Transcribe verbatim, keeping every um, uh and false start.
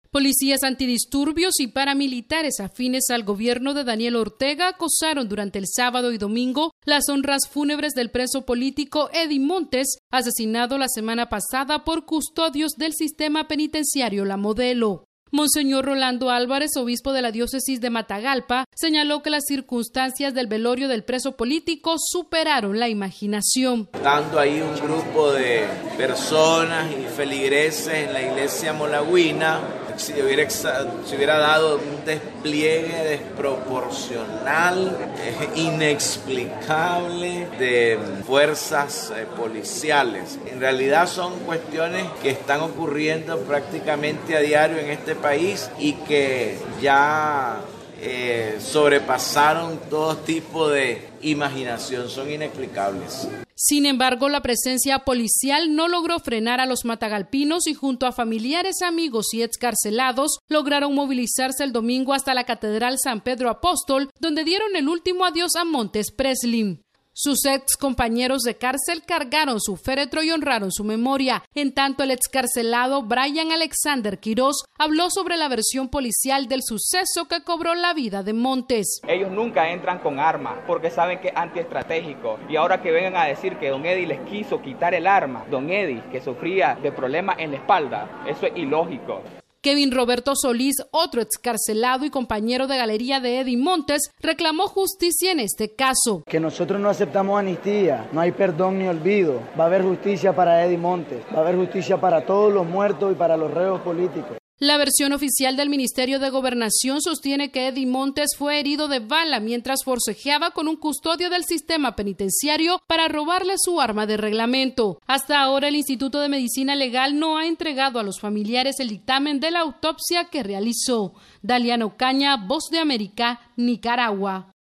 Policías antidisturbios y paramilitares afines al gobierno de Daniel Ortega acosaron durante el sábado y domingo las honras fúnebres del preso político Eddie Montes, asesinado la semana pasada por custodios del sistema penitenciario La Modelo. Monseñor Rolando Álvarez, obispo de la diócesis de Matagalpa, señaló que las circunstancias del velorio del preso político superaron la imaginación. Dando ahí un grupo de personas y feligreses en la iglesia molagüina, si hubiera, si hubiera dado un despliegue desproporcional, eh, inexplicable de fuerzas eh, policiales. En realidad son cuestiones que están ocurriendo prácticamente a diario en este país y que ya eh, sobrepasaron todo tipo de imaginación, son inexplicables. Sin embargo, la presencia policial no logró frenar a los matagalpinos y junto a familiares, amigos y excarcelados lograron movilizarse el domingo hasta la Catedral San Pedro Apóstol, donde dieron el último adiós a Montes Presley. Sus ex compañeros de cárcel cargaron su féretro y honraron su memoria. En tanto, el excarcelado Brian Alexander Quiroz habló sobre la versión policial del suceso que cobró la vida de Montes. Ellos nunca entran con armas porque saben que es antiestratégico. Y ahora que vengan a decir que don Eddie les quiso quitar el arma, don Eddie, que sufría de problemas en la espalda, eso es ilógico. Kevin Roberto Solís, otro excarcelado y compañero de galería de Eddie Montes, reclamó justicia en este caso. Que nosotros no aceptamos amnistía, no hay perdón ni olvido. Va a haber justicia para Eddie Montes, va a haber justicia para todos los muertos y para los reos políticos. La versión oficial del Ministerio de Gobernación sostiene que Eddie Montes fue herido de bala mientras forcejeaba con un custodio del sistema penitenciario para robarle su arma de reglamento. Hasta ahora el Instituto de Medicina Legal no ha entregado a los familiares el dictamen de la autopsia que realizó. Daliano Caña, Voz de América, Nicaragua.